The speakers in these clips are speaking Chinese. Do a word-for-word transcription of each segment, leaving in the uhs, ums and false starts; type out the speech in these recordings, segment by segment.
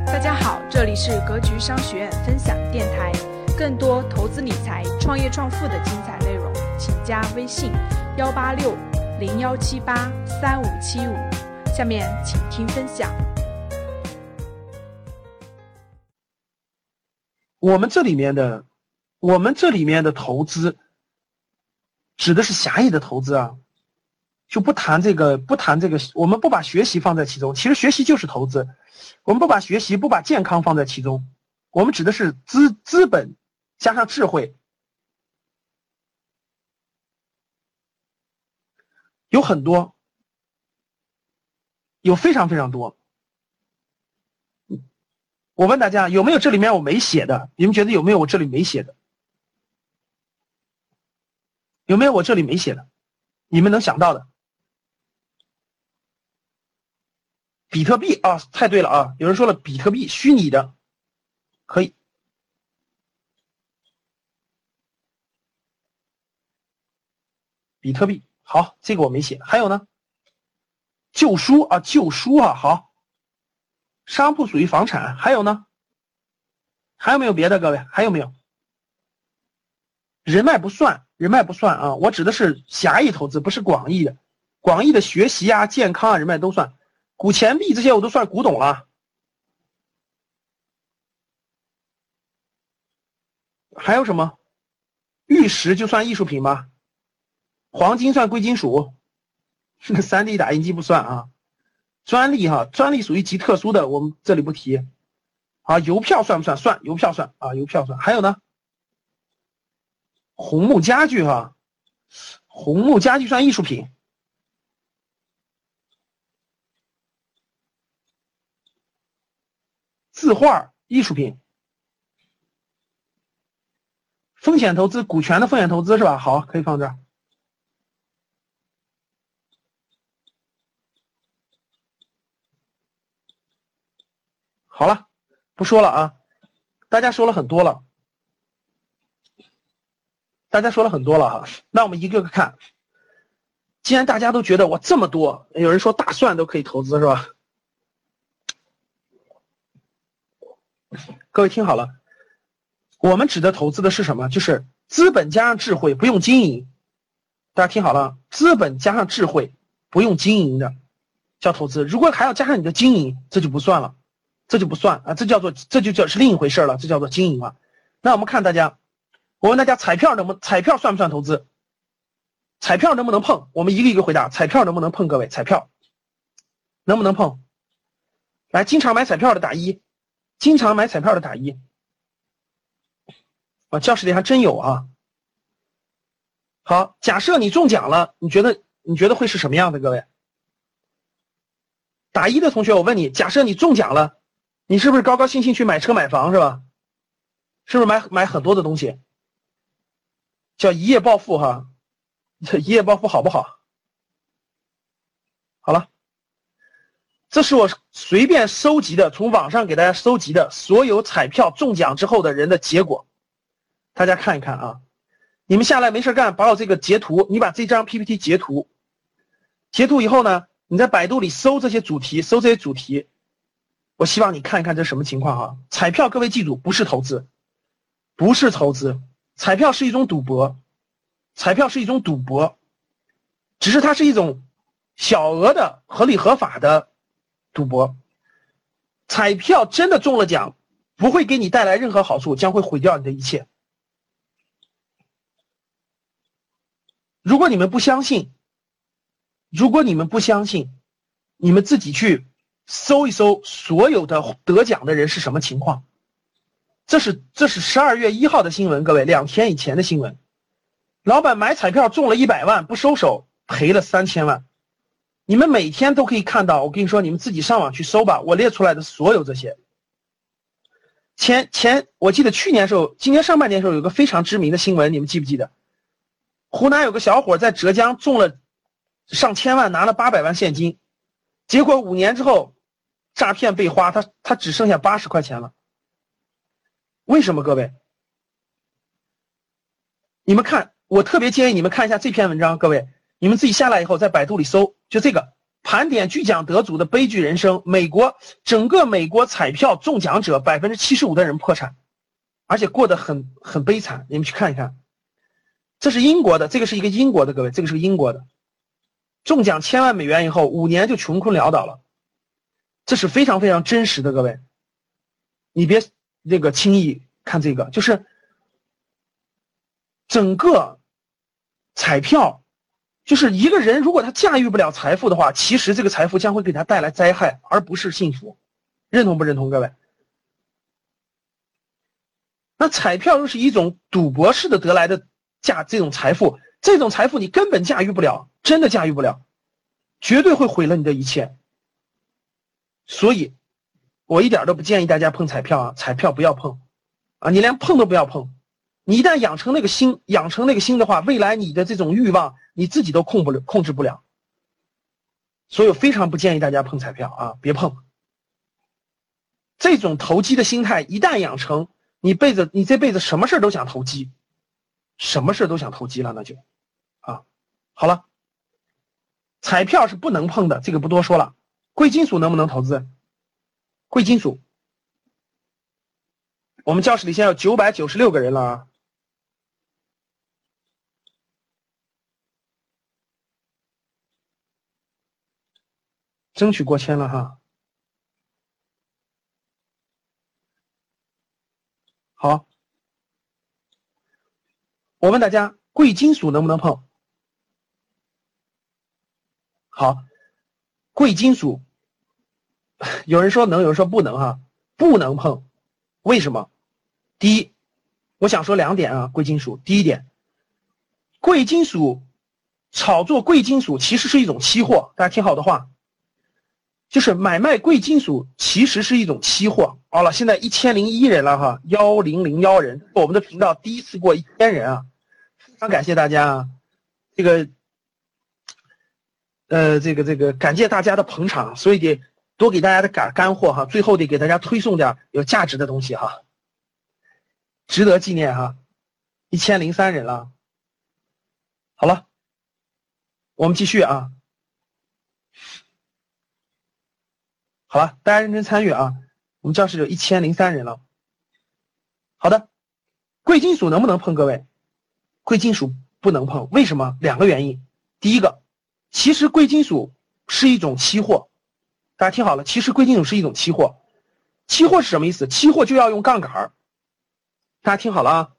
大家好，这里是格局商学院分享电台，更多投资理财、创业创富的精彩内容，请加微信幺八六零幺七八三五七五。下面请听分享。 我们这里面的，我们这里面的投资，指的是狭义的投资啊，就不谈这个，不谈这个，我们不把学习放在其中。其实学习就是投资，我们不把学习，不把健康放在其中，我们指的是资资本加上智慧，有很多，有非常非常多。我问大家，有没有这里面我没写的？你们觉得有没有我这里没写的？有没有我这里没写的？你们能想到的？比特币啊，太对了啊！有人说了，比特币虚拟的，可以。比特币好，这个我没写。还有呢？旧书啊，旧书啊，好。商铺属于房产，还有呢？还有没有别的？各位还有没有？人脉不算，人脉不算啊！我指的是狭义投资，不是广义的。广义的学习啊、健康啊、人脉都算。股钱币这些我都算古董了。还有什么？玉石就算艺术品吗？黄金算贵金属？三 D 打印机不算啊。专利哈，专利属于极特殊的，我们这里不提。啊，邮票算不算？算，邮票算啊，邮票算。还有呢？红木家具哈，红木家具算艺术品。字画艺术品。风险投资，股权的风险投资是吧？好，可以放这儿。好了，不说了啊，大家说了很多了，大家说了很多了哈。那我们一个个看。既然大家都觉得我这么多，有人说大蒜都可以投资是吧？各位听好了，我们指的投资的是什么？就是资本加上智慧，不用经营。大家听好了，资本加上智慧，不用经营的叫投资。如果还要加上你的经营，这就不算了。这就不算啊，这叫做这就叫是另一回事了，这叫做经营了。那我们看大家，我问大家，彩票能不能彩票算不算投资？彩票能不能碰？我们一个一个回答，彩票能不能碰？各位，彩票能不能碰？来，经常买彩票的打一，经常买彩票的打一。啊，教室里还真有啊。好，假设你中奖了，你觉得你觉得会是什么样的？各位，打一的同学，我问你，假设你中奖了。你是不是高高兴兴去买车买房是吧？是不是买买很多的东西？叫一夜暴富哈，一夜暴富好不好？好了，这是我随便收集的，从网上给大家收集的所有彩票中奖之后的人的结果，大家看一看啊。你们下来没事干，把我这个截图，你把这张 P P T 截图，截图以后呢，你在百度里搜这些主题，搜这些主题。我希望你看一看这什么情况哈。彩票各位记住，不是投资，不是投资，彩票是一种赌博，彩票是一种赌博，只是它是一种小额的合理合法的赌博。彩票真的中了奖，不会给你带来任何好处，将会毁掉你的一切。如果你们不相信，如果你们不相信，你们自己去搜一搜所有的得奖的人是什么情况。这是这是十二月一号的新闻，各位，两天以前的新闻。老板买彩票中了一百万，不收手，赔了三千万。你们每天都可以看到，我跟你说，你们自己上网去搜吧，我列出来的所有这些。前前我记得去年时候，今年上半年时候有个非常知名的新闻，你们记不记得？湖南有个小伙在浙江中了上千万，拿了八百万现金，结果五年之后诈骗被花，他他只剩下八十块钱了。为什么各位？你们看，我特别建议你们看一下这篇文章，各位，你们自己下来以后在百度里搜，就这个盘点巨奖得主的悲剧人生，美国整个美国彩票中奖者百分之七十五的人破产，而且过得很很悲惨。你们去看一看，这是英国的，这个是一个英国的，各位，这个是个英国的，中奖千万美元以后，五年就穷困潦倒了，这是非常非常真实的，各位，你别那个轻易看这个，就是整个彩票。就是一个人如果他驾驭不了财富的话，其实这个财富将会给他带来灾害，而不是幸福。认同不认同，各位？那彩票又是一种赌博式的得来的价，这种财富，这种财富你根本驾驭不了，真的驾驭不了，绝对会毁了你的一切。所以我一点都不建议大家碰彩票啊，彩票不要碰啊，你连碰都不要碰。你一旦养成那个心，养成那个心的话，未来你的这种欲望你自己都控不了，控制不了。所以我非常不建议大家碰彩票啊，别碰。这种投机的心态一旦养成，你辈子你这辈子什么事都想投机，什么事都想投机了，那就啊，好了。彩票是不能碰的，这个不多说了。贵金属能不能投资？贵金属，我们教室里现在有九百九十六个人了啊。争取过千了哈。好，我问大家，贵金属能不能碰？好，贵金属，有人说能，有人说不能哈，不能碰，为什么？第一，我想说两点啊，贵金属。第一点，贵金属炒作贵金属其实是一种期货，大家听好的话。就是买卖贵金属其实是一种期货。好了，现在一千零一人了哈，一零零一人，我们的频道第一次过一千人啊，非常感谢大家啊，这个，呃，这个这个感谢大家的捧场，所以得多给大家的干干货哈，最后得给大家推送点有价值的东西哈，值得纪念哈，一千零三人了。好了，我们继续啊。好了，大家认真参与啊！我们教室有一千零三人了。好的，贵金属能不能碰？各位，贵金属不能碰，为什么？两个原因。第一个，其实贵金属是一种期货，大家听好了，其实贵金属是一种期货。期货是什么意思？期货就要用杠杆，大家听好了啊！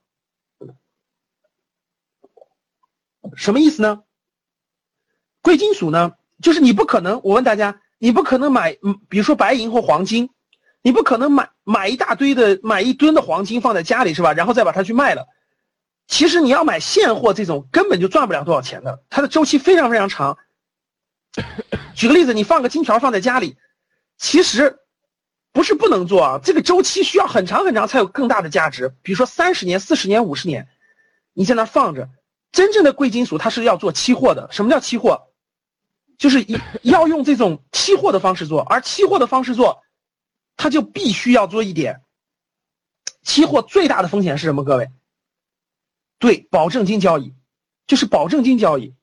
什么意思呢？贵金属呢，就是你不可能，我问大家。你不可能买，嗯，比如说白银或黄金，你不可能买买一大堆的，买一吨的黄金放在家里是吧？然后再把它去卖了。其实你要买现货这种根本就赚不了多少钱的，它的周期非常非常长。举个例子，你放个金条放在家里，其实不是不能做啊，这个周期需要很长很长才有更大的价值。比如说三十年、四十年、五十年，你在那放着。真正的贵金属它是要做期货的。什么叫期货？就是要用这种期货的方式做，而期货的方式做，它就必须要做一点。期货最大的风险是什么？各位，对，保证金交易，就是保证金交易。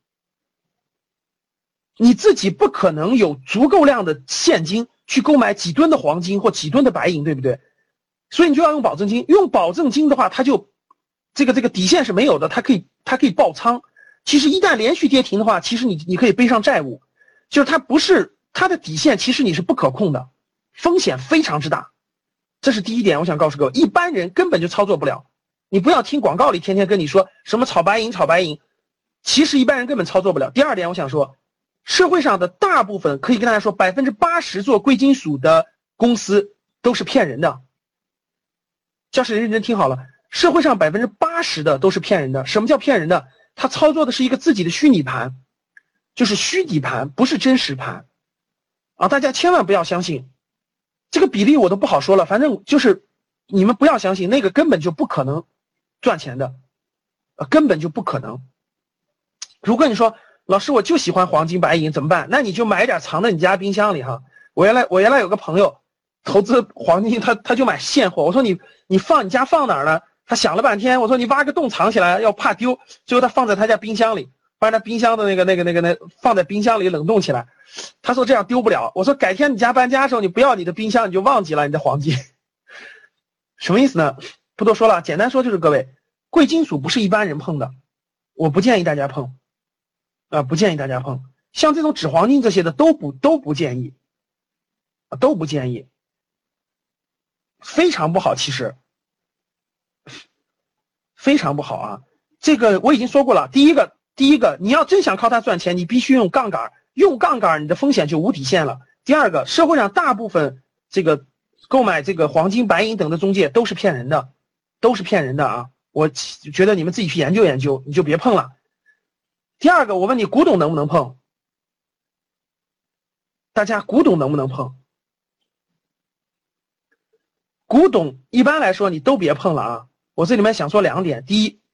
你自己不可能有足够量的现金去购买几吨的黄金或几吨的白银，对不对？所以你就要用保证金。用保证金的话，它就这个这个底线是没有的，它可以它可以爆仓。其实一旦连续跌停的话，其实你你可以背上债务，就是它不是它的底线，其实你是不可控的，风险非常之大。这是第一点，我想告诉各位，一般人根本就操作不了。你不要听广告里天天跟你说什么炒白银炒白银，其实一般人根本操作不了。第二点，我想说，社会上的大部分可以跟大家说，百分之八十做贵金属的公司都是骗人的。教室认真听好了，社会上百分之八十的都是骗人的。什么叫骗人的？他操作的是一个自己的虚拟盘，就是虚底盘，不是真实盘啊！大家千万不要相信，这个比例我都不好说了，反正就是你们不要相信，那个根本就不可能赚钱的，呃，根本就不可能。如果你说老师我就喜欢黄金白银怎么办？那你就买一点藏在你家冰箱里哈。我原来我原来有个朋友投资黄金，他他就买现货，我说你你放你家放哪儿呢？他想了半天，我说你挖个洞藏起来，要怕丢，最后他放在他家冰箱里。 把那冰箱的那个那个那个那放在冰箱里冷冻起来。他说这样丢不了。我说改天你家搬家的时候，你不要你的冰箱，你就忘记了你的黄金。什么意思呢？不多说了，简单说就是各位，贵金属不是一般人碰的，我不建议大家碰，啊、呃，不建议大家碰。像这种纸黄金这些的都不都不建议，都不建议，非常不好，其实非常不好啊。这个我已经说过了，第一个，第一个，你要真想靠它赚钱，你必须用杠杆，用杠杆你的风险就无底线了。第二个，社会上大部分这个购买这个黄金、白银等的中介都是骗人的，都是骗人的啊！我觉得你们自己去研究研究，你就别碰了。第二个，我问你，古董能不能碰？大家古董能不能碰？古董一般来说你都别碰了啊！我这里面想说两点。第一，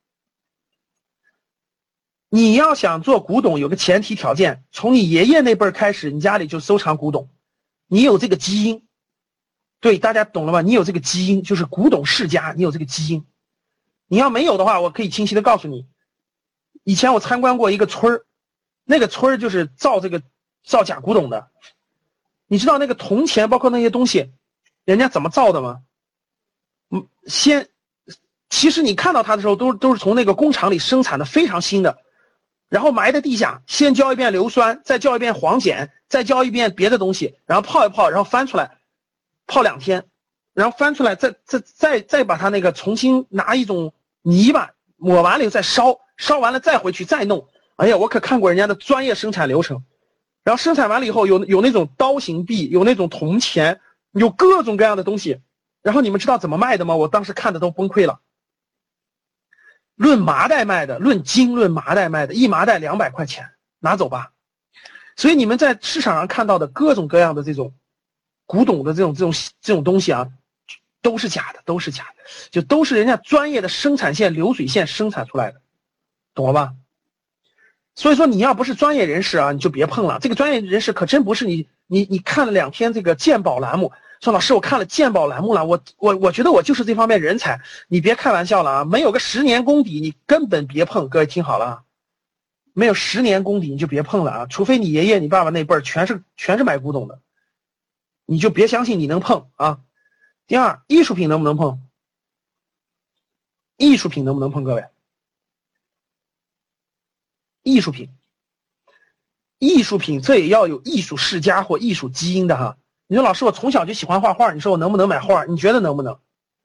你要想做古董，有个前提条件，从你爷爷那辈儿开始，你家里就收藏古董，你有这个基因。对，大家懂了吗？你有这个基因，就是古董世家，你有这个基因。你要没有的话，我可以清晰的告诉你，以前我参观过一个村儿，那个村儿就是造这个造假古董的。你知道那个铜钱包括那些东西人家怎么造的吗？嗯，先其实你看到它的时候都都是从那个工厂里生产的，非常新的，然后埋在地下，先浇一遍硫酸，再浇一遍黄碱，再浇一遍别的东西，然后泡一泡，然后翻出来泡两天，然后翻出来再再再再把它那个重新拿一种泥巴抹完了以后再烧，烧完了再回去再弄。哎呀，我可看过人家的专业生产流程。然后生产完了以后，有有那种刀形币，有那种铜钱，有各种各样的东西。然后你们知道怎么卖的吗？我当时看的都崩溃了。论麻袋卖的，论斤论麻袋卖的，一麻袋两百块钱，拿走吧。所以你们在市场上看到的各种各样的这种古董的这种这种这种东西啊，都是假的，都是假的，就都是人家专业的生产线流水线生产出来的，懂了吧？所以说你要不是专业人士啊，你就别碰了。这个专业人士可真不是你你你看了两天这个鉴宝栏目，说老师我看了鉴宝栏目了，我我我觉得我就是这方面人才，你别开玩笑了啊！没有个十年功底，你根本别碰。各位听好了啊，没有十年功底你就别碰了啊！除非你爷爷你爸爸那辈儿全是全是买古董的，你就别相信你能碰啊。第二，艺术品能不能碰？艺术品能不能碰？各位？艺术品，艺术品这也要有艺术世家或艺术基因的哈。你说老师我从小就喜欢画画，你说我能不能买画？你觉得能不能？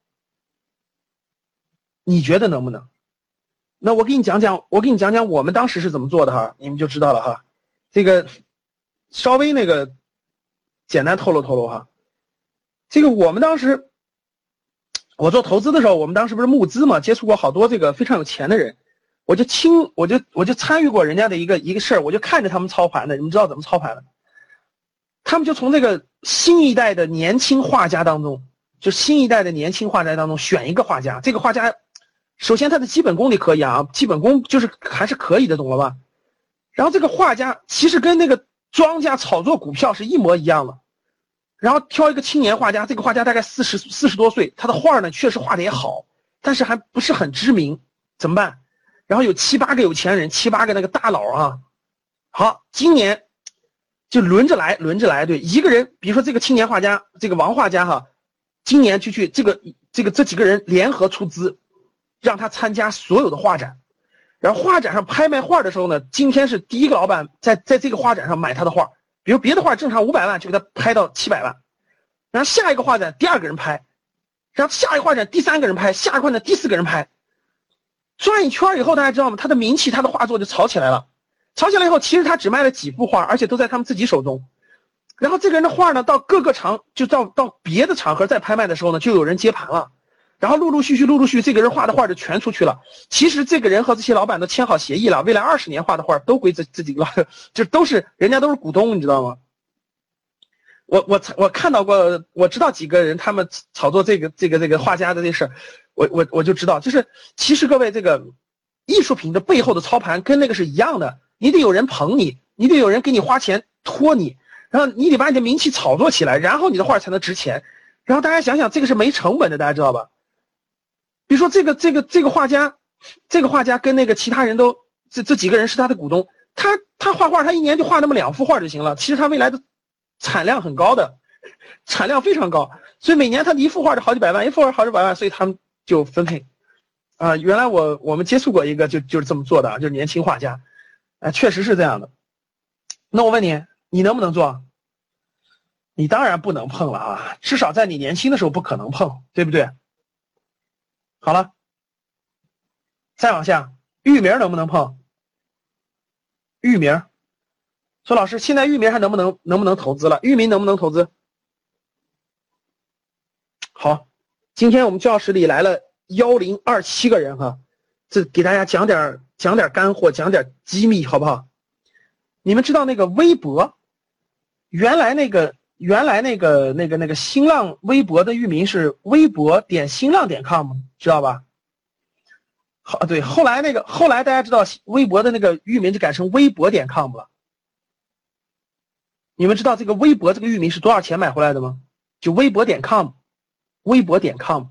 你觉得能不能？那我给你讲讲，我给你讲讲我们当时是怎么做的哈，你们就知道了哈。这个稍微那个简单透露透露哈。这个我们当时我做投资的时候，我们当时不是募资嘛，接触过好多这个非常有钱的人。我就亲，我就我就参与过人家的一个一个事儿，我就看着他们操盘的。你们知道怎么操盘的？他们就从这个新一代的年轻画家当中，就新一代的年轻画家当中选一个画家。这个画家，首先他的基本功你可以啊，基本功就是还是可以的，懂了吧？然后这个画家其实跟那个庄家炒作股票是一模一样的。然后挑一个青年画家，这个画家大概四十四十多岁，他的画呢确实画的也好，但是还不是很知名，怎么办？然后有七八个有钱人，七八个那个大佬啊，好，今年就轮着来，轮着来，对，一个人，比如说这个青年画家，这个王画家哈，今年就去这个这个这几个人联合出资，让他参加所有的画展，然后画展上拍卖画的时候呢，今天是第一个老板在在这个画展上买他的画，比如别的画正常五百万就给他拍到七百万，然后下一个画展第二个人拍，然后下一个画展第三个人拍，下一个画展第四个人拍。转一圈以后，大家知道吗？他的名气，他的画作就炒起来了。炒起来以后，其实他只卖了几幅画，而且都在他们自己手中。然后这个人的画呢，到各个场，就到到别的场合再拍卖的时候呢，就有人接盘了。然后陆陆续续、陆陆续续，这个人画的画就全出去了。其实这个人和这些老板都签好协议了，未来二十年画的画都归自自己了，就都是人家都是股东，你知道吗？我我我看到过，我知道几个人他们炒作这个这个这个画家的这事儿。我我我就知道，就是其实各位这个艺术品的背后的操盘跟那个是一样的，你得有人捧你，你得有人给你花钱托你，然后你得把你的名气炒作起来，然后你的画才能值钱。然后大家想想，这个是没成本的，大家知道吧？比如说这个这个这个画家，这个画家跟那个其他人都这这几个人是他的股东，他他画画，他一年就画那么两幅画就行了。其实他未来的产量很高的，产量非常高，所以每年他一幅画就好几百万，一幅画好几百万，所以他们就分配。啊、呃，原来我我们接触过一个就就是这么做的，就是年轻画家，啊、呃，确实是这样的。那我问你，你能不能做？你当然不能碰了啊，至少在你年轻的时候不可能碰，对不对？好了，再往下，域名能不能碰？域名，说老师，现在域名还能不能能不能投资了？域名能不能投资？好，今天我们教室里来了幺零二七个人哈，这给大家讲点讲点干货，讲点机密，好不好？你们知道那个微博，原来那个原来那个那个那个新浪微博的域名是微博点新浪点 com， 知道吧？好，对，后来那个后来大家知道微博的那个域名就改成微博点 com 了。你们知道这个微博这个域名是多少钱买回来的吗？就微博点 com， 微博点 com，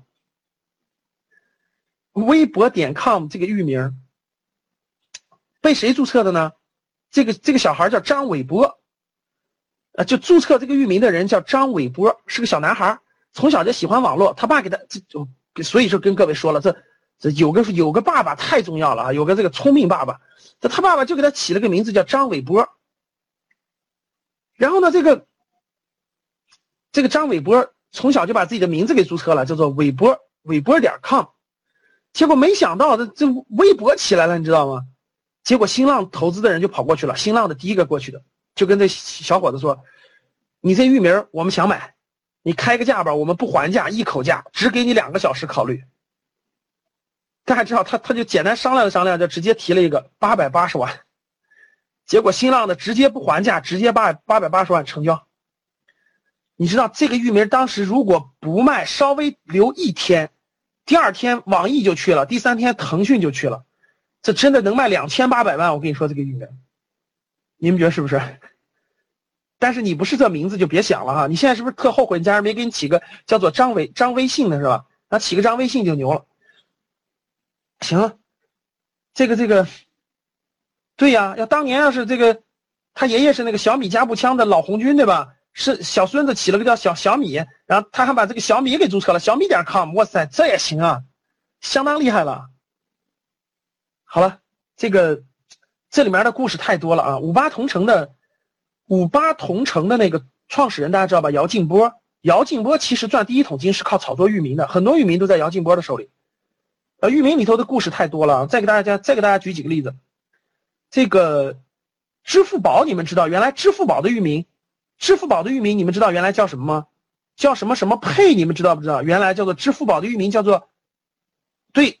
微博点 com 这个域名被谁注册的呢？这个这个小孩叫张伟波，呃，就注册这个域名的人叫张伟波，是个小男孩，从小就喜欢网络，他爸给他，就所以说跟各位说了，这这有个有个爸爸太重要了啊，有个这个聪明爸爸，这他爸爸就给他起了个名字叫张伟波。然后呢，这个这个张伟波从小就把自己的名字给注册了，叫做伟波伟波点 com， 结果没想到这这微博起来了，你知道吗？结果新浪投资的人就跑过去了，新浪的第一个过去的，就跟这小伙子说，你这域名我们想买，你开个价吧，我们不还价，一口价，只给你两个小时考虑。大家知道他他就简单商量了商量，就直接提了一个八百八十万，结果新浪的直接不还价，直接八八百八十万成交。你知道这个域名当时如果不卖，稍微留一天，第二天网易就去了，第三天腾讯就去了，这真的能卖两千八百万。我跟你说这个域名，你们觉得是不是？但是你不是这名字就别想了哈，你现在是不是特后悔你家人没给你起个叫做张伟张微信的是吧？那起个张微信就牛了。行，这个这个，对呀，要当年要是这个，他爷爷是那个小米加步枪的老红军对吧？是小孙子起了个叫小小米，然后他还把这个小米给注册了，小米点 com， 哇塞，这也行啊，相当厉害了。好了，这个这里面的故事太多了啊。五八同城的五八同城的那个创始人大家知道吧？姚劲波，姚劲波其实赚第一桶金是靠炒作域名的，很多域名都在姚劲波的手里。呃，域名里头的故事太多了，再给大家再给大家举几个例子。这个支付宝你们知道，原来支付宝的域名，支付宝的域名你们知道原来叫什么吗？叫什么什么配，你们知道不知道？原来叫做支付宝的域名叫做对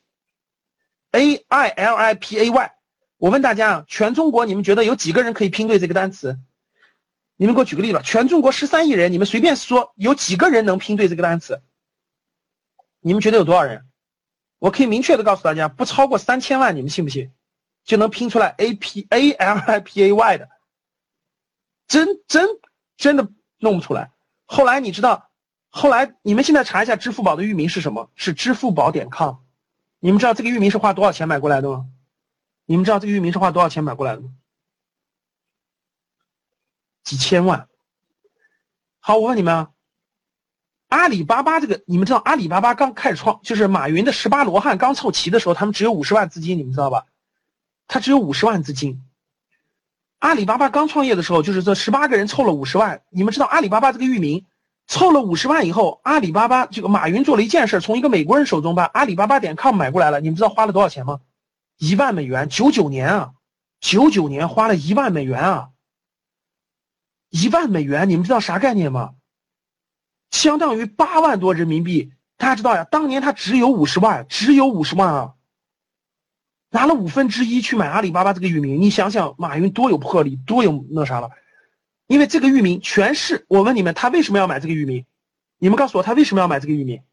A I L I P A Y。我问大家，全中国你们觉得有几个人可以拼对这个单词？你们给我举个例子，全中国十三亿人，你们随便说有几个人能拼对这个单词？你们觉得有多少人？我可以明确的告诉大家，不超过三千万，你们信不信？就能拼出来 A P A L I P A Y 的，真真真的弄不出来。后来你知道，后来你们现在查一下支付宝的域名是什么？是支付宝点 com。你们知道这个域名是花多少钱买过来的吗？你们知道这个域名是花多少钱买过来的吗？几千万。好，我问你们啊。阿里巴巴这个，你们知道阿里巴巴刚开始创，就是马云的十八罗汉刚凑齐的时候，他们只有五十万资金，你们知道吧？他只有五十万资金。阿里巴巴刚创业的时候，就是这十八个人凑了五十万。你们知道阿里巴巴这个域名凑了五十万以后，阿里巴巴这个马云做了一件事，从一个美国人手中把阿里巴巴点 com 买过来了。你们知道花了多少钱吗？一万美元，九九年啊，九九年花了一万美元啊，一万美元，你们知道啥概念吗？相当于八万多人民币。大家知道呀，当年他只有五十万，只有五十万啊，拿了五分之一去买阿里巴巴这个域名。你想想马云多有魄力，多有那啥了。因为这个域名全是，我问你们，他为什么要买这个域名？你们告诉我他为什么要买这个域名？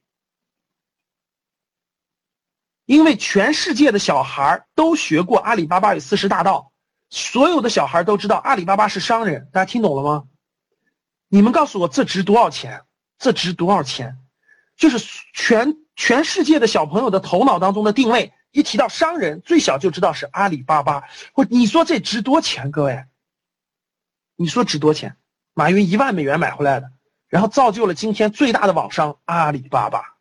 因为全世界的小孩都学过阿里巴巴与四十大盗，所有的小孩都知道阿里巴巴是商人。大家听懂了吗？你们告诉我这值多少钱？这值多少钱？就是全全世界的小朋友的头脑当中的定位一提到商人，最小就知道是阿里巴巴。或你说这值多钱，各位？你说值多钱？马云一万美元买回来的，然后造就了今天最大的网商阿里巴巴，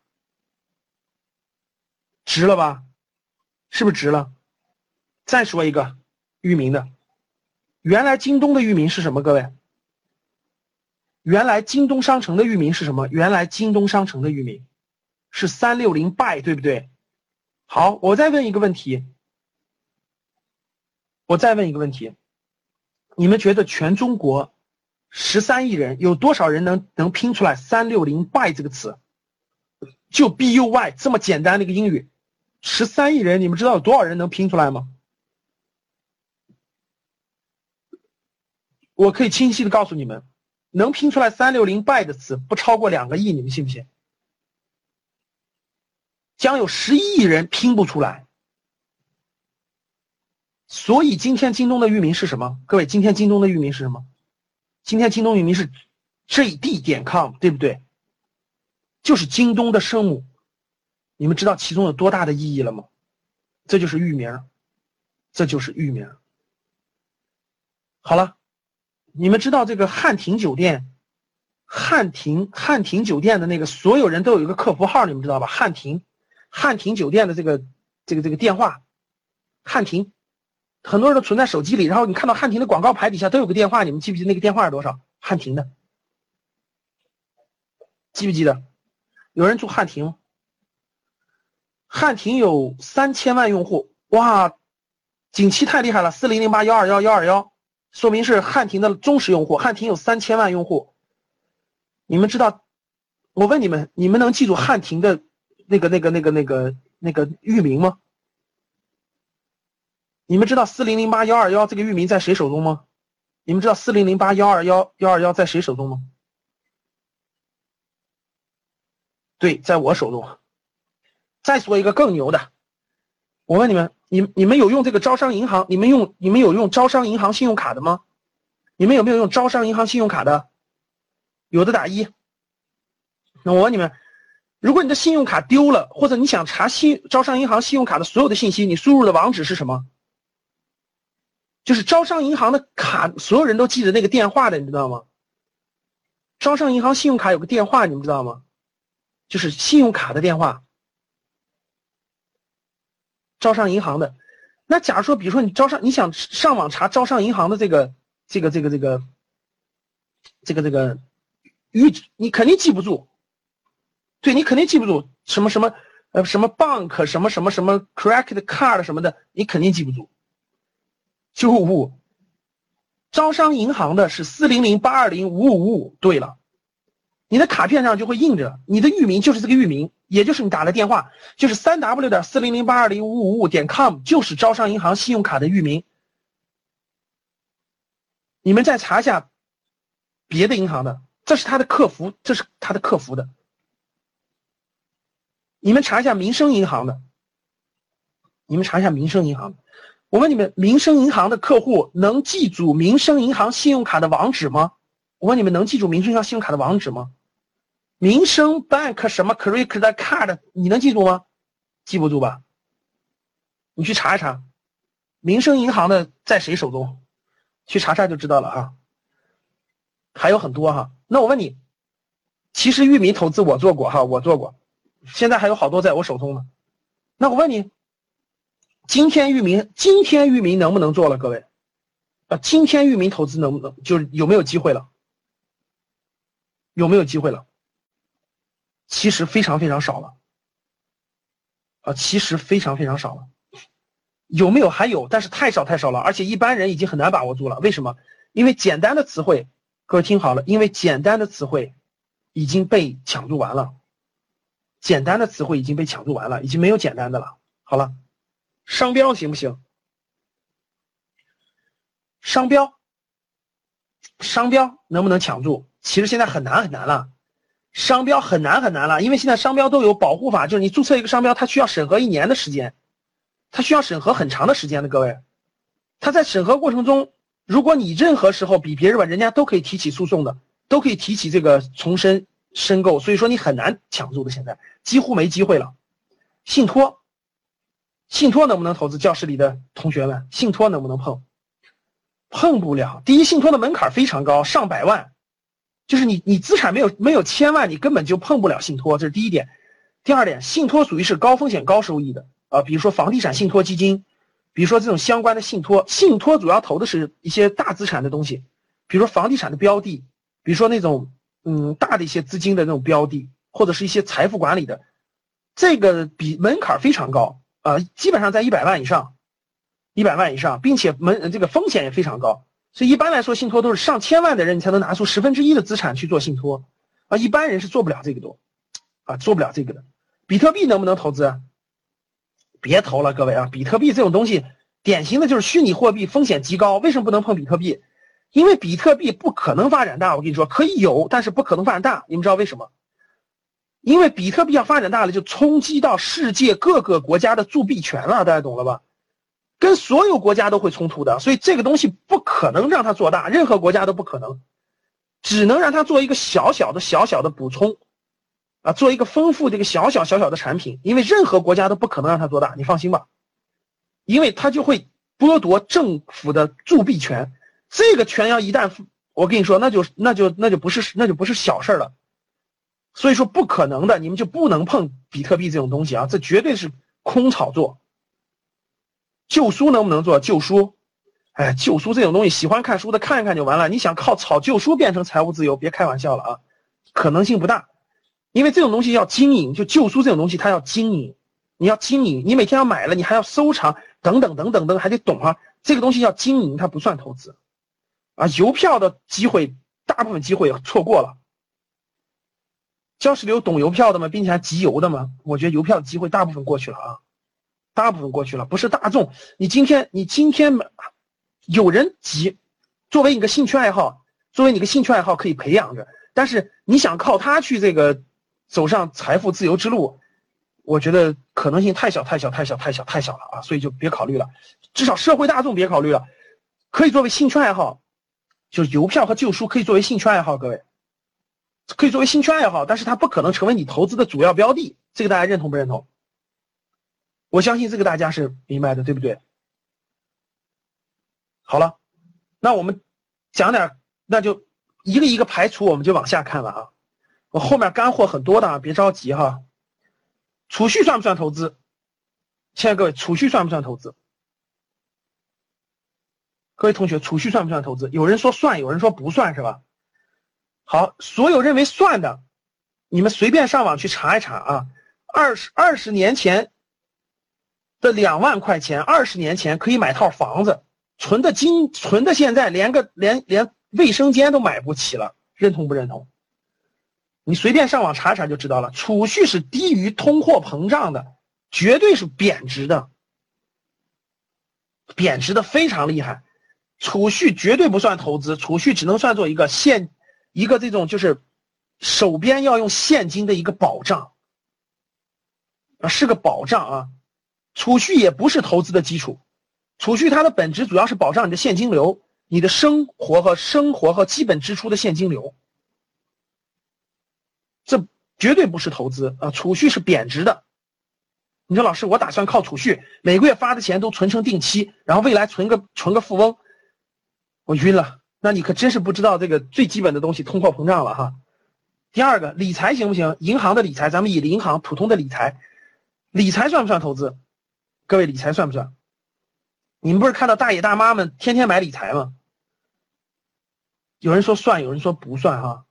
值了吧？是不是值了？再说一个域名的，原来京东的域名是什么？各位，原来京东商城的域名是什么？原来京东商城的域名是三六零 buy， 对不对？好，我再问一个问题，我再问一个问题，你们觉得全中国十三亿人有多少人能能拼出来三六零 buy 这个词？就 B U Y 这么简单的一个英语，十三亿人，你们知道有多少人能拼出来吗？我可以清晰的告诉你们，能拼出来三六零 buy 的词不超过两个亿，你们信不信？将有十一亿人拼不出来。所以今天京东的域名是什么？各位，今天京东的域名是什么？今天京东域名是 J D 点 com， 对不对？就是京东的生母。你们知道其中有多大的意义了吗？这就是域名，这就是域名。好了，你们知道这个汉庭酒店，汉庭汉庭酒店的那个所有人都有一个客服号，你们知道吧？汉庭汉庭酒店的这个这个这个电话，汉庭很多人都存在手机里，然后你看到汉庭的广告牌底下都有个电话，你们记不记得那个电话是多少？汉庭的，记不记得？有人住汉庭吗？汉庭有三千万用户，哇，景琦太厉害了，四零零八幺二幺幺二幺，说明是汉庭的忠实用户。汉庭有三千万用户，你们知道？我问你们，你们能记住汉庭的那个那个那个那个那个域名吗？你们知道四零零八幺二幺这个域名在谁手中吗？你们知道四零零八幺二幺幺二幺在谁手中吗？对，在我手中。再说一个更牛的，我问你们，你你们有用这个招商银行？你们用你们有用招商银行信用卡的吗？你们有没有用招商银行信用卡的？有的打一。那我问你们，如果你的信用卡丢了，或者你想查信招商银行信用卡的所有的信息，你输入的网址是什么？就是招商银行的卡，所有人都记得那个电话的，你知道吗？招商银行信用卡有个电话，你们知道吗？就是信用卡的电话。招商银行的，那假如说，比如说你招商，你想上网查招商银行的这个这个这个这个这个这个域，你肯定记不住，对你肯定记不住什么什么呃什么 bank 什么什么什么 credit card 什么的，你肯定记不住。就五，招商银行的是四零零八二零五五五。对了，你的卡片上就会印着你的域名就是这个域名。也就是你打的电话，就是三 w 点四零零八二零五五五点 com， 就是招商银行信用卡的域名。你们再查一下别的银行的，这是他的客服，这是他的客服的。你们查一下民生银行的，你们查一下民生银行的。我问你们，民生银行的客户能记住民生银行信用卡的网址吗？我问你们，能记住民生银行信用卡的网址吗？民生 bank 什么 credit card 你能记住吗？记不住吧？你去查一查民生银行的在谁手中，去查查就知道了啊。还有很多哈。那我问你，其实域名投资我做过哈，我做过，现在还有好多在我手中呢。那我问你，今天域名今天域名能不能做了？各位啊，今天域名投资能不能，就是有没有机会了？有没有机会了？其实非常非常少了啊，其实非常非常少了。有没有？还有，但是太少太少了，而且一般人已经很难把握住了。为什么？因为简单的词汇，各位听好了，因为简单的词汇已经被抢注完了，简单的词汇已经被抢注完了，已经没有简单的了。好了，商标行不行？商标，商标能不能抢注？其实现在很难很难了。商标很难很难了，因为现在商标都有保护法，就是你注册一个商标，它需要审核一年的时间，它需要审核很长的时间的。各位，它在审核过程中，如果你任何时候比别人晚，人家都可以提起诉讼的，都可以提起这个重申申购，所以说你很难抢注的，现在几乎没机会了。信托， 信托能不能投资？教室里的同学们，信托能不能碰？碰不了。第一，信托的门槛非常高，上百万，就是你你资产没有没有千万，你根本就碰不了信托，这是第一点。第二点，信托属于是高风险高收益的啊、呃，比如说房地产信托基金，比如说这种相关的信托，信托主要投的是一些大资产的东西，比如说房地产的标的，比如说那种嗯大的一些资金的那种标的，或者是一些财富管理的，这个比门槛非常高啊、呃，基本上在一百万以上。一百万以上，并且门这个风险也非常高，所以一般来说信托都是上千万的人你才能拿出十分之一的资产去做信托啊，一般人是做不了这个多啊，做不了这个的。比特币能不能投资？别投了，各位啊！比特币这种东西典型的就是虚拟货币，风险极高。为什么不能碰比特币？因为比特币不可能发展大，我跟你说可以有，但是不可能发展大。你们知道为什么？因为比特币要发展大了，就冲击到世界各个国家的铸币权了，大家懂了吧？跟所有国家都会冲突的，所以这个东西不可能让它做大，任何国家都不可能，只能让它做一个小小的小小的补充啊，做一个丰富这个小小小小的产品，因为任何国家都不可能让它做大，你放心吧，因为它就会剥夺政府的铸币权，这个权要一旦我跟你说，那就那就那就不是那就不是小事了，所以说不可能的，你们就不能碰比特币这种东西啊，这绝对是空炒作。旧书能不能做？旧书，哎，旧书这种东西，喜欢看书的看一看就完了。你想靠炒旧书变成财务自由，别开玩笑了啊，可能性不大。因为这种东西要经营，就旧书这种东西它要经营，你要经营，你每天要买了，你还要收藏，等等等等等，还得懂啊。这个东西要经营，它不算投资啊。邮票的机会，大部分机会错过了。教室里有懂邮票的吗？并且还集邮的吗？我觉得邮票的机会大部分过去了啊。大部分过去了，不是大众。你今天，你今天有人急，作为你个兴趣爱好，作为你个兴趣爱好可以培养着，但是你想靠它去这个走上财富自由之路，我觉得可能性太小太小太小太小太小了啊，所以就别考虑了。至少社会大众别考虑了，可以作为兴趣爱好，就是邮票和旧书可以作为兴趣爱好，各位可以作为兴趣爱好，但是它不可能成为你投资的主要标的，这个大家认同不认同？我相信这个大家是明白的，对不对？好了，那我们讲点，那就一个一个排除，我们就往下看了啊。我后面干货很多的，别着急哈。储蓄算不算投资？亲爱的各位，储蓄算不算投资？各位同学，储蓄算不算投资？有人说算，有人说不算，是吧？好，所有认为算的，你们随便上网去查一查啊。二十二十年前的两万块钱，二十年前可以买套房子，存的金存的现在连个连连卫生间都买不起了，认同不认同？你随便上网查查就知道了。储蓄是低于通货膨胀的，绝对是贬值的，贬值的非常厉害。储蓄绝对不算投资，储蓄只能算作一个现一个这种就是手边要用现金的一个保障啊，是个保障啊。储蓄也不是投资的基础，储蓄它的本质主要是保障你的现金流，你的生活和生活和基本支出的现金流，这绝对不是投资啊！储蓄是贬值的。你说老师，我打算靠储蓄，每个月发的钱都存成定期，然后未来存个存个富翁，我晕了。那你可真是不知道这个最基本的东西通货膨胀了哈。第二个，理财行不行？银行的理财，咱们以银行普通的理财，理财算不算投资？各位，理财算不算？你们不是看到大爷大妈们天天买理财吗？有人说算，有人说不算哈。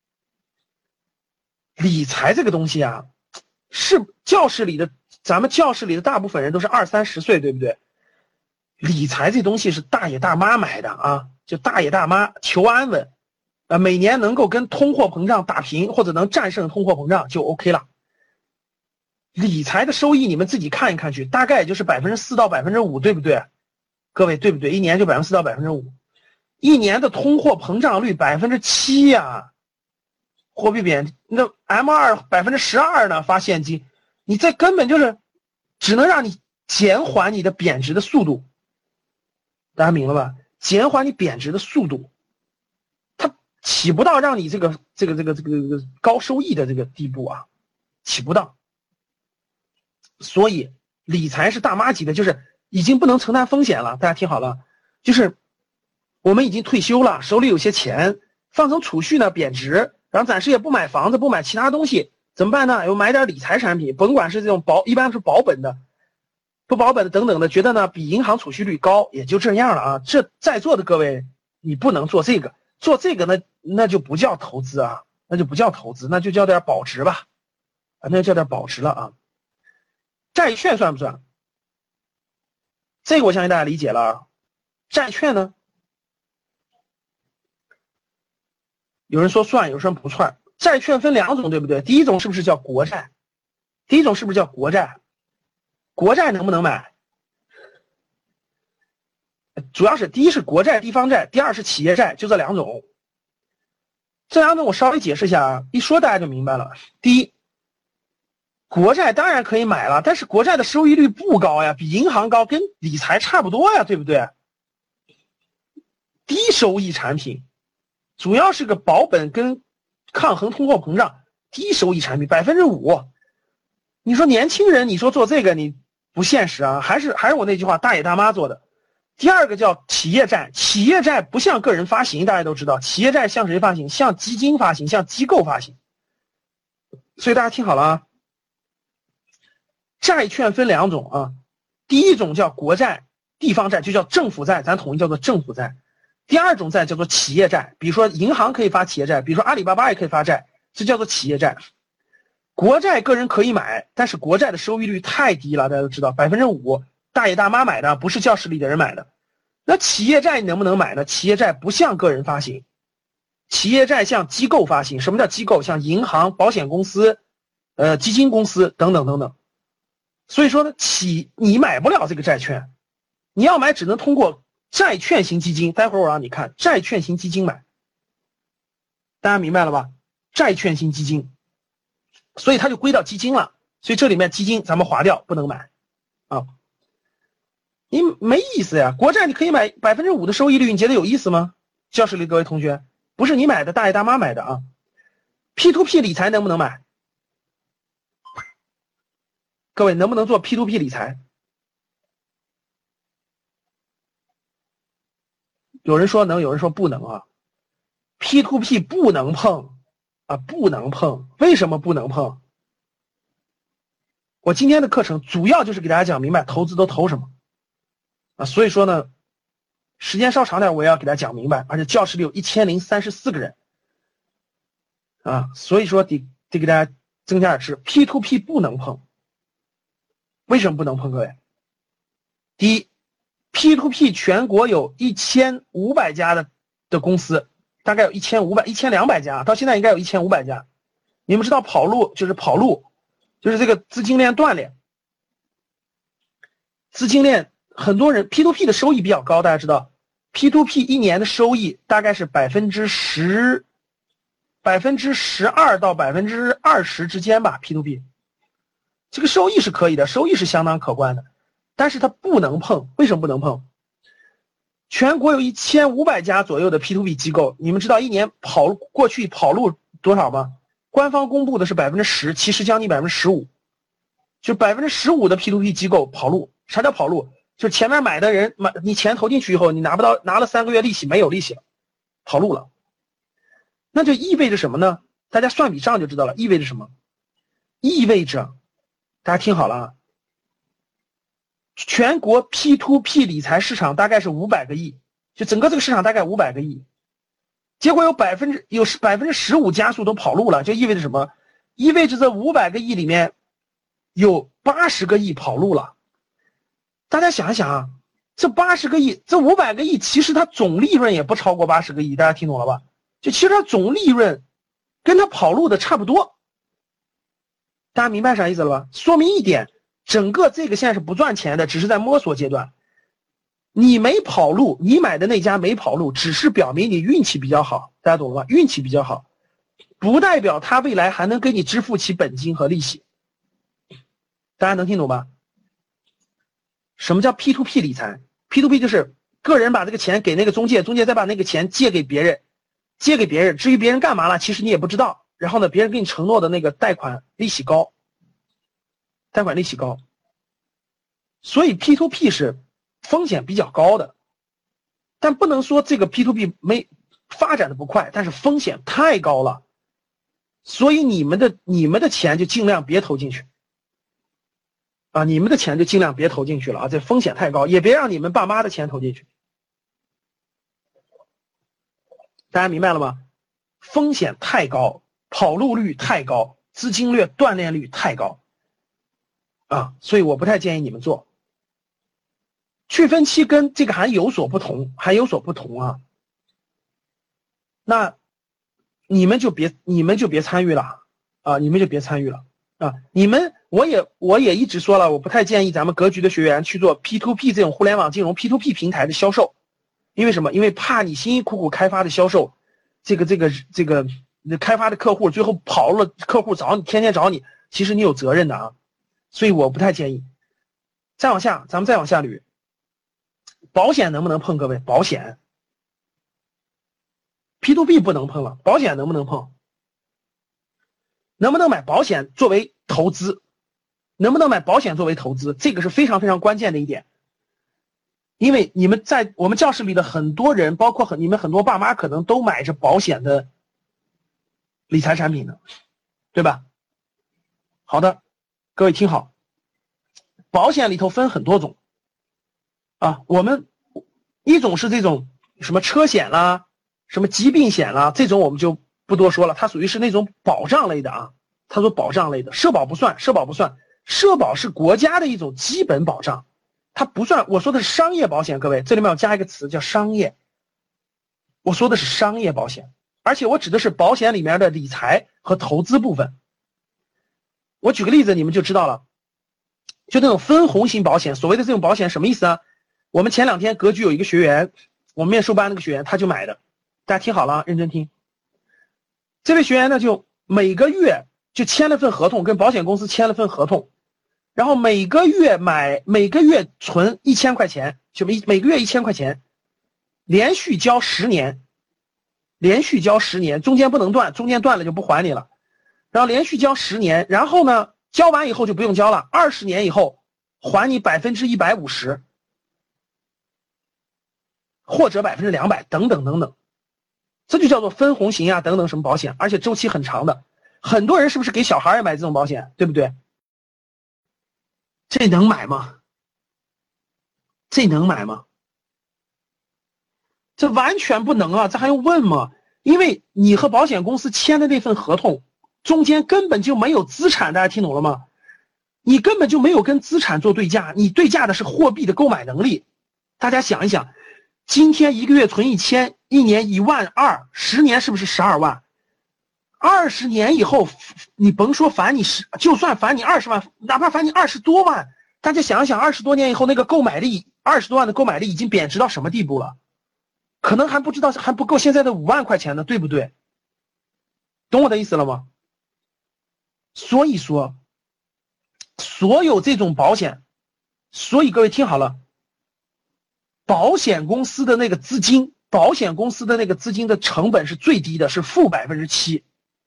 理财这个东西啊，是教室里的，咱们教室里的大部分人都是二三十岁，对不对？理财这东西是大爷大妈买的啊，就大爷大妈求安稳，呃，每年能够跟通货膨胀打平，或者能战胜通货膨胀就 OK 了。理财的收益你们自己看一看去，大概也就是百分之四到百分之五，对不对？各位对不对？一年就百分之四到百分之五，一年的通货膨胀率百分之七呀，货币贬，那 M 二百分之十二呢？发现金，你这根本就是只能让你减缓你的贬值的速度，大家明了吧？减缓你贬值的速度，它起不到让你这个这个这个这个这个高收益的这个地步啊，起不到。所以理财是大妈级的，就是已经不能承担风险了。大家听好了，就是我们已经退休了，手里有些钱，放成储蓄呢贬值，然后暂时也不买房子，不买其他东西，怎么办呢？有买点理财产品，甭管是这种保，一般是保本的、不保本的等等的，觉得呢比银行储蓄率高，也就这样了啊。这在座的各位，你不能做这个，做这个呢那就不叫投资啊，那就不叫投资，那就叫点保值吧，啊，那就叫点保值了啊。债券算不算？这个我相信大家理解了。债券呢，有人说算，有人说不算。债券分两种，对不对？第一种是不是叫国债？第一种是不是叫国债？国债能不能买？主要是第一是国债、地方债，第二是企业债，就这两种。这两种我稍微解释一下啊，一说大家就明白了。第一，国债当然可以买了，但是国债的收益率不高呀，比银行高，跟理财差不多呀，对不对？低收益产品，主要是个保本跟抗衡通货膨胀，低收益产品百分之五。你说年轻人，你说做这个你不现实啊，还是还是我那句话，大爷大妈做的。第二个叫企业债，企业债不向个人发行，大家都知道，企业债向谁发行？向基金发行，向机构发行。所以大家听好了啊，债券分两种啊，第一种叫国债、地方债，就叫政府债，咱统一叫做政府债。第二种债叫做企业债，比如说银行可以发企业债，比如说阿里巴巴也可以发债，这叫做企业债。国债个人可以买，但是国债的收益率太低了，大家都知道，百分之五，大爷大妈买的，不是教室里的人买的。那企业债你能不能买呢？企业债不向个人发行，企业债向机构发行。什么叫机构？像银行、保险公司、呃基金公司等等等等。所以说呢，企你买不了这个债券，你要买只能通过债券型基金，待会儿我让你看债券型基金买，大家明白了吧？债券型基金，所以它就归到基金了，所以这里面基金咱们划掉，不能买啊，你没意思呀。国债你可以买百分之五的收益率，你觉得有意思吗？教室里各位同学，不是你买的，大爷大妈买的啊。P to P 理财能不能买？各位能不能做 P to P 理财？有人说能，有人说不能啊。P to P 不能碰啊，不能碰。为什么不能碰？我今天的课程主要就是给大家讲明白投资都投什么啊，所以说呢，时间稍长点，我也要给大家讲明白，而且教室里有一千零三十四个人啊，所以说得得给大家增加点知识。P to P 不能碰，为什么不能碰？各位，第一 ，P to P 全国有一千五百家的的公司，大概有一千五百、一千两百家，到现在应该有一千五百家。你们知道跑路就是跑路，就是这个资金链断裂，资金链很多人 P to P 的收益比较高，大家知道 P to P 一年的收益大概是百分之十、百分之十二到百分之二十之间吧。P to P 这个收益是可以的，收益是相当可观的，但是它不能碰。为什么不能碰？全国有一千五百家左右的 P to P 机构，你们知道一年跑过去跑路多少吗？官方公布的是百分之十，其实将近百分之十五，就百分之十五的 P to P 机构跑路。啥叫跑路？就前面买的人买你钱投进去以后，你拿不到，拿了三个月利息没有利息了，跑路了。那就意味着什么呢？大家算笔账就知道了，意味着什么？意味着，大家听好了啊，全国 P to P 理财市场大概是五百个亿，就整个这个市场大概五百个亿，结果有百分之有百分之十五加速都跑路了，就意味着什么？意味着这五百个亿里面有八十个亿跑路了。大家想一想啊，这八十个亿，这五百个亿，其实它总利润也不超过八十个亿，大家听懂了吧？就其实它总利润跟它跑路的差不多，大家明白啥意思了吧？说明一点，整个这个现在是不赚钱的，只是在摸索阶段。你没跑路，你买的那家没跑路，只是表明你运气比较好，大家懂了吧？运气比较好，不代表他未来还能给你支付起本金和利息。大家能听懂吧？什么叫 P to P 理财？ P to P 就是个人把这个钱给那个中介，中介再把那个钱借给别人，借给别人，至于别人干嘛了，其实你也不知道。然后呢，别人给你承诺的那个贷款利息高，贷款利息高。 所以 P to P 是风险比较高的，但不能说这个 P to P 没发展的不快，但是风险太高了，所以你们的你们的钱就尽量别投进去啊，你们的钱就尽量别投进去了啊，这风险太高，也别让你们爸妈的钱投进去。大家明白了吗？风险太高，跑路率太高，资金链断裂率太高啊，所以我不太建议你们做。去分期跟这个还有所不同，还有所不同啊。那你们就别你们就别参与了啊，你们就别参与了啊。你们我也我也一直说了，我不太建议咱们格局的学员去做 P to P 这种互联网金融 P to P 平台的销售。因为什么？因为怕你辛辛苦苦开发的销售，这个这个这个开发的客户最后跑了，客户找你，天天找你，其实你有责任的啊，所以我不太建议。再往下，咱们再往下捋，保险能不能碰？各位，保险 P to P 不能碰了，保险能不能碰？能不能买保险作为投资？能不能买保险作为投资？这个是非常非常关键的一点。因为你们在我们教室里的很多人，包括很你们很多爸妈，可能都买着保险的理财产品的，对吧？好的，各位听好，保险里头分很多种啊。我们一种是这种什么车险啦，什么疾病险啦，这种我们就不多说了，它属于是那种保障类的啊。他说保障类的，社保不算，社保不算，社保是国家的一种基本保障。它不算，我说的是商业保险，各位，这里面要加一个词叫商业。我说的是商业保险，而且我指的是保险里面的理财和投资部分。我举个例子，你们就知道了。就那种分红型保险，所谓的这种保险什么意思啊？我们前两天格局有一个学员，我们面授班那个学员他就买的，大家听好了啊，认真听。这位学员呢，就每个月就签了份合同，跟保险公司签了份合同。然后每个月买，每个月存一千块钱，就每每个月一千块钱，连续交十年，连续交十年，中间不能断，中间断了就不还你了。然后连续交十年，然后呢，交完以后就不用交了，二十年以后还你百分之一百五十，或者百分之两百，等等等等，这就叫做分红型啊，等等什么保险，而且周期很长的。很多人是不是给小孩也买这种保险，对不对？这能买吗？这能买吗？这完全不能啊，这还用问吗？因为你和保险公司签的那份合同中间根本就没有资产，大家听懂了吗？你根本就没有跟资产做对价，你对价的是货币的购买能力。大家想一想，今天一个月存一千，一年一万二，十年是不是十二万？二十年以后，你甭说返你十，就算返你二十万，哪怕返你二十多万，大家想一想，二十多年以后那个购买力，二十多万的购买力已经贬值到什么地步了？可能还不知道，还不够现在的五万块钱呢，对不对？懂我的意思了吗？所以说，所有这种保险，所以各位听好了，保险公司的那个资金，保险公司的那个资金的成本是最低的，是负百分之七。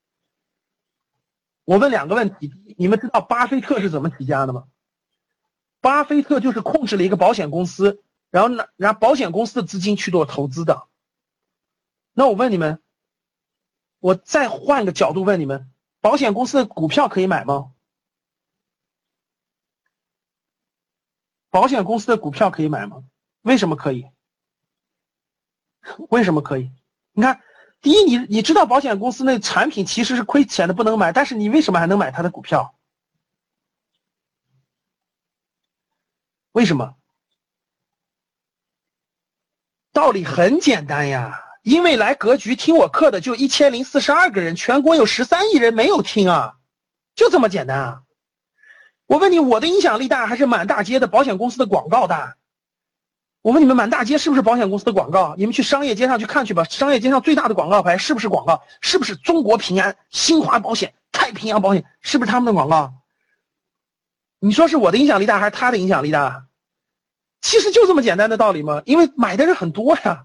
我问两个问题，你们知道巴菲特是怎么起家的吗？巴菲特就是控制了一个保险公司，然后拿拿保险公司的资金去做投资的。那我问你们，我再换个角度问你们，保险公司的股票可以买吗？保险公司的股票可以买吗？为什么可以？为什么可以？你看，第一，你你知道保险公司那产品其实是亏钱的，不能买，但是你为什么还能买它的股票？为什么？道理很简单呀，因为来格局听我课的就一千零四十二个人，全国有十三亿人没有听啊，就这么简单啊。我问你，我的影响力大还是满大街的保险公司的广告大？我问你们，满大街是不是保险公司的广告？你们去商业街上去看去吧，商业街上最大的广告牌是不是广告？是不是中国平安、新华保险、太平洋保险？是不是他们的广告？你说是我的影响力大还是他的影响力大？其实就这么简单的道理嘛，因为买的人很多呀。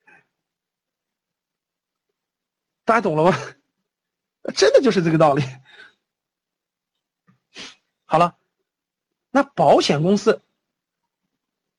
大家懂了吗？真的就是这个道理。好了，那保险公司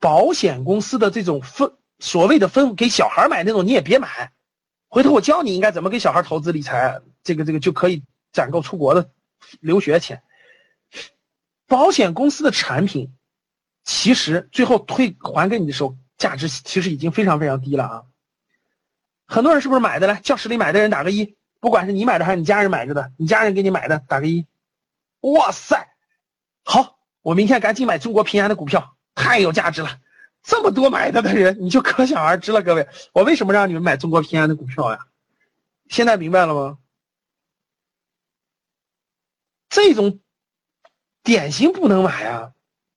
保险公司的这种分所谓的分给小孩买那种你也别买，回头我教你应该怎么给小孩投资理财，这个这个就可以攒够出国的留学钱。保险公司的产品其实最后退还给你的时候价值其实已经非常非常低了啊。很多人是不是买的来？教室里买的人打个一，不管是你买的还是你家人买着的，你家人给你买的打个一。哇塞，好，我明天赶紧买中国平安的股票，太有价值了。这么多买的的人，你就可想而知了。各位，我为什么让你们买中国平安的股票呀？现在明白了吗？这种典型不能买啊。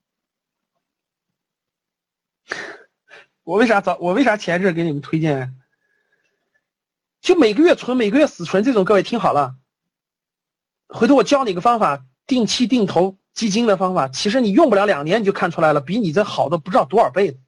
我为啥早我为啥前阵给你们推荐？就每个月存每个月死存这种，各位听好了，回头我教你个方法，定期定投基金的方法，其实你用不了两年你就看出来了，比你这好的不知道多少倍的。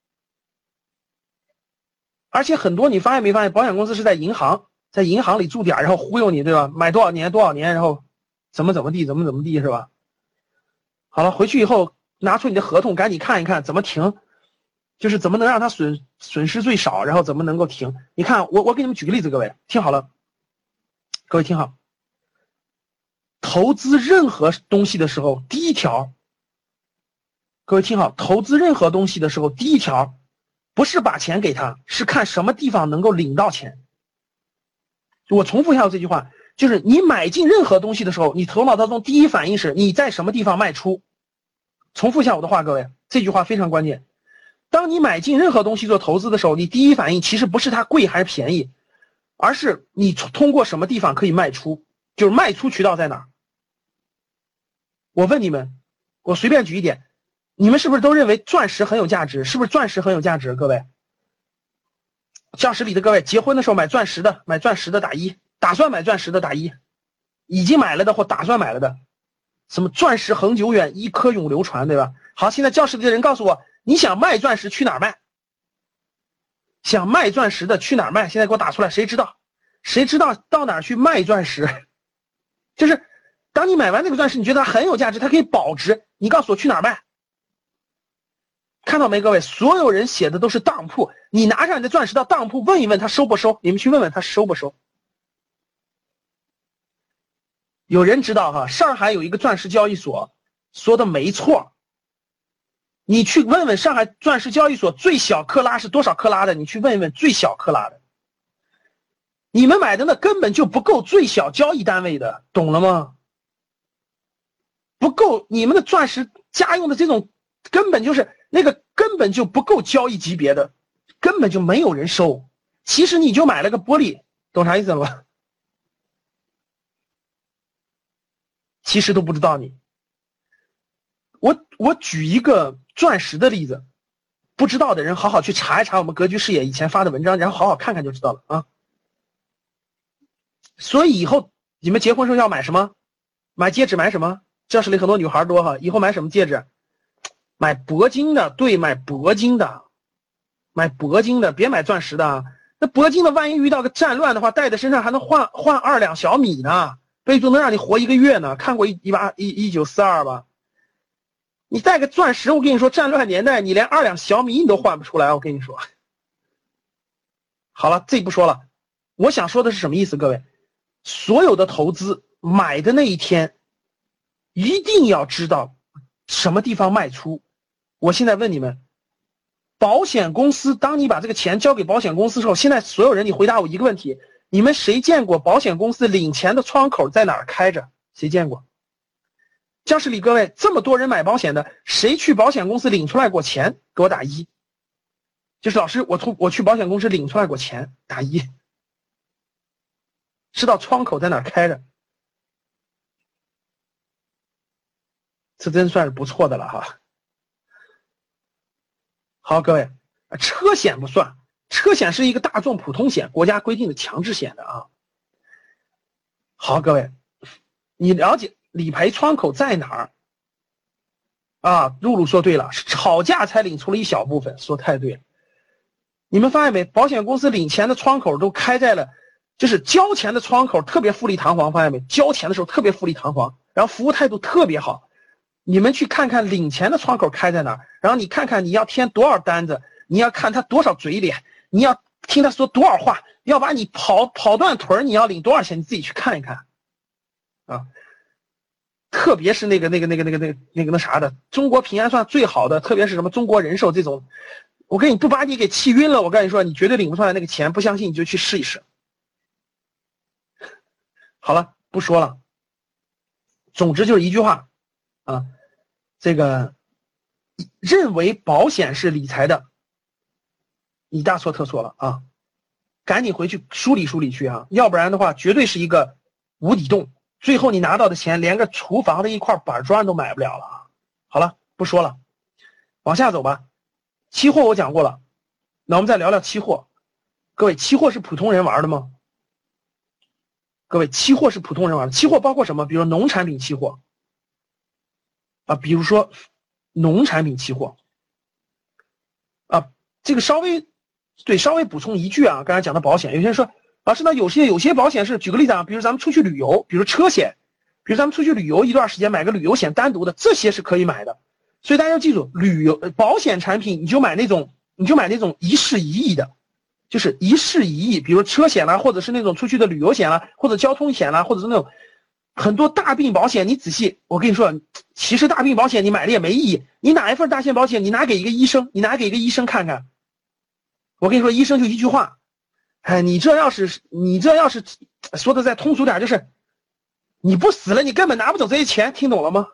而且很多你发现没发现，保险公司是在银行在银行里驻点，然后忽悠你，对吧？买多少年多少年，然后怎么怎么地怎么怎么地，是吧？好了，回去以后拿出你的合同赶紧看一看怎么停，就是怎么能让它损损失最少，然后怎么能够停。你看我我给你们举个例子，各位听好了，各位听好，投资任何东西的时候，第一条，各位听好，投资任何东西的时候，第一条不是把钱给他，是看什么地方能够领到钱。我重复一下这句话，就是你买进任何东西的时候，你头脑当中第一反应是你在什么地方卖出。重复一下我的话，各位，这句话非常关键。当你买进任何东西做投资的时候，你第一反应其实不是它贵还是便宜，而是你通过什么地方可以卖出，就是卖出渠道在哪儿。我问你们，我随便举一点，你们是不是都认为钻石很有价值？是不是钻石很有价值？各位，教室里的各位，结婚的时候买钻石的，买钻石的打一，打算买钻石的打一，已经买了的或打算买了的，什么钻石恒久远，一颗永流传，对吧？好，现在教室里的人告诉我，你想卖钻石去哪儿卖？想卖钻石的去哪儿卖？现在给我打出来，谁知道？谁知道到哪儿去卖钻石？就是当你买完这个钻石，你觉得它很有价值，它可以保值，你告诉我去哪儿卖？看到没，各位？所有人写的都是当铺，你拿上你的钻石到当铺问一问他收不收，你们去问问他收不收。有人知道哈，上海有一个钻石交易所，说的没错。你去问问上海钻石交易所最小克拉是多少克拉的，你去问一问最小克拉的。你们买的那根本就不够最小交易单位的，懂了吗？不够，你们的钻石家用的这种根本就是那个根本就不够交易级别的，根本就没有人收。其实你就买了个玻璃，懂啥意思了吗？其实都不知道你。我我举一个钻石的例子，不知道的人好好去查一查我们格局视野以前发的文章，然后好好看看就知道了啊。所以以后你们结婚时候要买什么？买戒指买什么？教室里很多女孩多哈，以后买什么戒指？买铂金的，对，买铂金的，买铂金的，别买钻石的。那铂金的万一遇到个战乱的话，带在身上还能换换二两小米呢，备注能让你活一个月呢。看过一一八一一九四二吧？你带个钻石，我跟你说，战乱年代你连二两小米你都换不出来，我跟你说。好了，这不说了，我想说的是什么意思？各位，所有的投资买的那一天，一定要知道什么地方卖出。我现在问你们，保险公司，当你把这个钱交给保险公司的时候，现在所有人你回答我一个问题，你们谁见过保险公司领钱的窗口在哪儿开着？谁见过？教室里各位，这么多人买保险的，谁去保险公司领出来过钱？给我打一。就是老师，我从我去保险公司领出来过钱，打一。知道窗口在哪儿开着？这真算是不错的了哈。好，各位，车险不算，车险是一个大众普通险，国家规定的强制险的啊。好，各位，你了解理赔窗口在哪儿啊？露露说对了，是吵架才领出了一小部分，说太对了。你们发现没？保险公司领钱的窗口都开在了，就是交钱的窗口特别富丽堂皇，发现没？交钱的时候特别富丽堂皇，然后服务态度特别好。 你们去看看领钱的窗口开在哪儿，然后你看看你要填多少单子，你要看他多少嘴脸，你要听他说多少话，要把你跑跑断腿你要领多少钱，你自己去看一看啊。特别是那个那个那个那个那个那个那啥的，中国平安算最好的，特别是什么中国人寿这种，我跟你不把你给气晕了，我跟你说你绝对领不出来那个钱，不相信你就去试一试。好了，不说了，总之就是一句话啊，这个认为保险是理财的，你大错特错了啊！赶紧回去梳理梳理去啊，要不然的话绝对是一个无底洞，最后你拿到的钱连个厨房的一块板砖都买不了了啊！好了，不说了，往下走吧。期货我讲过了，那我们再聊聊期货。各位，期货是普通人玩的吗？各位，期货是普通人玩的。期货包括什么？比如农产品期货啊，比如说农产品期货啊，这个稍微对稍微补充一句啊，刚才讲的保险，有些人说老师呢，有些有些保险是，举个例子啊，比如咱们出去旅游，比如车险，比如咱们出去旅游一段时间买个旅游险单独的，这些是可以买的。所以大家要记住，旅游保险产品你就买那种你就买那种一事一议的。就是一事一议，比如车险啦，或者是那种出去的旅游险啦，或者交通险啦，或者是那种很多大病保险，你仔细，我跟你说，其实大病保险你买了也没意义。你哪一份大险保险，你拿给一个医生，你拿给一个医生看看，我跟你说，医生就一句话，哎，你这要是你这要是说的再通俗点，就是你不死了，你根本拿不走这些钱，听懂了吗？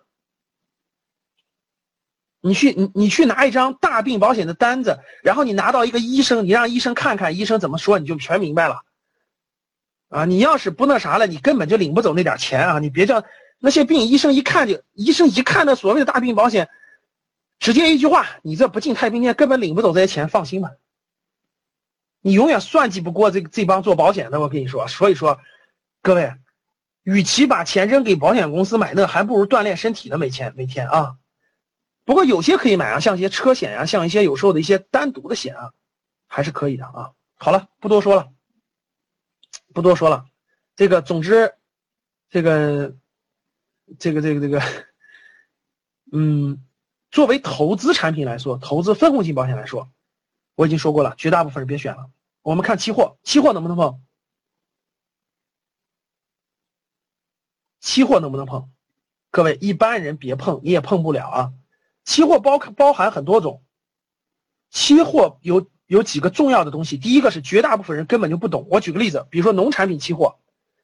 你去你你去拿一张大病保险的单子，然后你拿到一个医生，你让医生看看医生怎么说，你就全明白了啊！你要是不那啥了，你根本就领不走那点钱啊！你别叫那些病医生一看就医生一看那所谓的大病保险，直接一句话，你这不进太平间根本领不走这些钱，放心吧。你永远算计不过这个这帮做保险的，我跟你说。所以说，各位，与其把钱扔给保险公司买那，还不如锻炼身体呢，每天每天啊。不过有些可以买啊，像一些车险啊，像一些有时候的一些单独的险啊，还是可以的啊。好了，不多说了，不多说了。这个总之，这个，这个这个这个，嗯，作为投资产品来说，投资分红型保险来说，我已经说过了，绝大部分人别选了。我们看期货，期货能不能碰？期货能不能碰？各位，一般人别碰，你也碰不了啊。期货包包含很多种，期货有有几个重要的东西。第一个是绝大部分人根本就不懂。我举个例子，比如说农产品期货，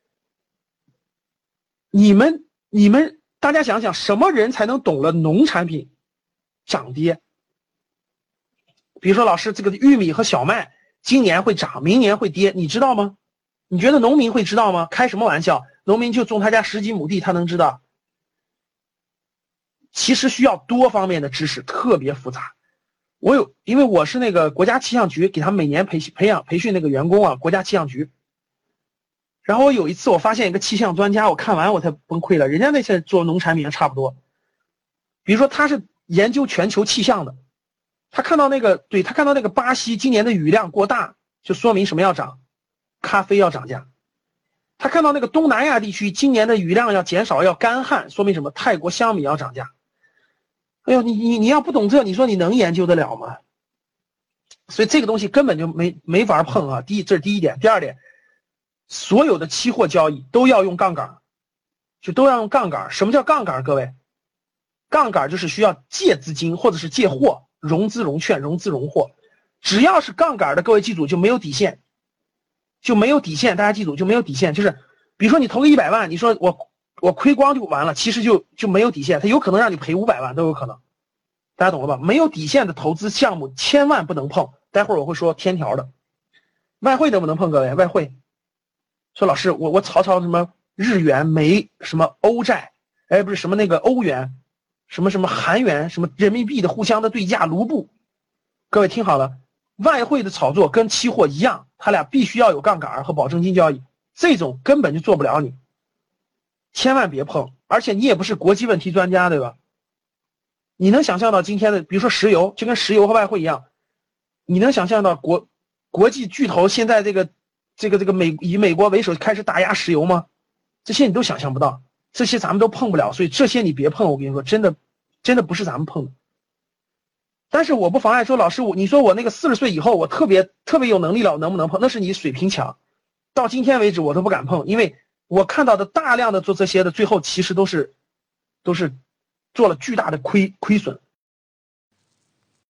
你们你们大家想想，什么人才能懂了农产品涨跌？比如说老师，这个玉米和小麦今年会涨，明年会跌，你知道吗？你觉得农民会知道吗？开什么玩笑，农民就种他家十几亩地，他能知道？其实需要多方面的知识，特别复杂。我有，因为我是那个国家气象局给他们每年培培养培训那个员工啊，国家气象局。然后有一次我发现一个气象专家，我看完我才崩溃了，人家那些做农产品也差不多。比如说他是研究全球气象的，他看到那个，对，他看到那个巴西今年的雨量过大，就说明什么要涨，咖啡要涨价。他看到那个东南亚地区今年的雨量要减少，要干旱，说明什么？泰国香米要涨价。哎呦，你你你要不懂这，你说你能研究得了吗？所以这个东西根本就没没法碰啊。第一，这是第一点。第二点，所有的期货交易都要用杠杆，就都要用杠杆。什么叫杠杆？各位，杠杆就是需要借资金或者是借货，融资融券，融资融货。只要是杠杆的，各位记住就没有底线，就没有底线。大家记住就没有底线，就是比如说你投个一百万，你说我。我亏光就完了，其实就就没有底线，它有可能让你赔五百万都有可能，大家懂了吧？没有底线的投资项目千万不能碰，待会儿我会说天条的。外汇能不能碰？各位，外汇，说老师我我炒炒什么日元、美什么欧债，哎不是什么那个欧元，什么什么韩元，什么人民币的互相的对价卢布，各位听好了，外汇的炒作跟期货一样，它俩必须要有杠杆和保证金交易，这种根本就做不了你。千万别碰，而且你也不是国际问题专家，对吧？你能想象到今天的，比如说石油，就跟石油和外汇一样，你能想象到国国际巨头现在这个这个这个美以美国为首开始打压石油吗？这些你都想象不到，这些咱们都碰不了，所以这些你别碰，我跟你说，真的真的不是咱们碰的。但是我不妨碍说，老师，我你说我那个四十岁以后我特别特别有能力了，我能不能碰？那是你水平强，到今天为止我都不敢碰，因为我看到的大量的做这些的，最后其实都是都是做了巨大的亏亏损。